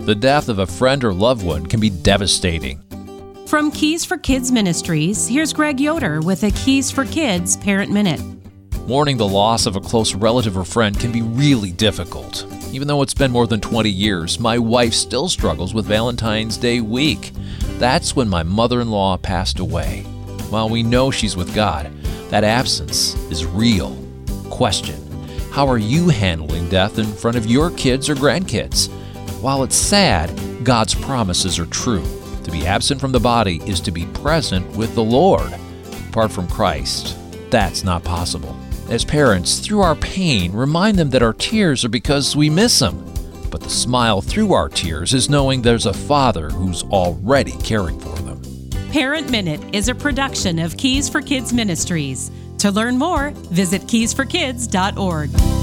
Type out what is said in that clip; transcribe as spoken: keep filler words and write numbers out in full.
The death of a friend or loved one can be devastating. From Keys for Kids Ministries, here's Greg Yoder with a Keys for Kids Parent Minute. Mourning the loss of a close relative or friend can be really difficult. Even though it's been more than twenty years, my wife still struggles with Valentine's Day week. That's when my mother-in-law passed away. While we know she's with God, that absence is real. Question: how are you handling death in front of your kids or grandkids? While it's sad, God's promises are true. To be absent from the body is to be present with the Lord. Apart from Christ, that's not possible. As parents, through our pain, remind them that our tears are because we miss them. But the smile through our tears is knowing there's a Father who's already caring for them. Parent Minute is a production of Keys for Kids Ministries. To learn more, visit keys for kids dot org.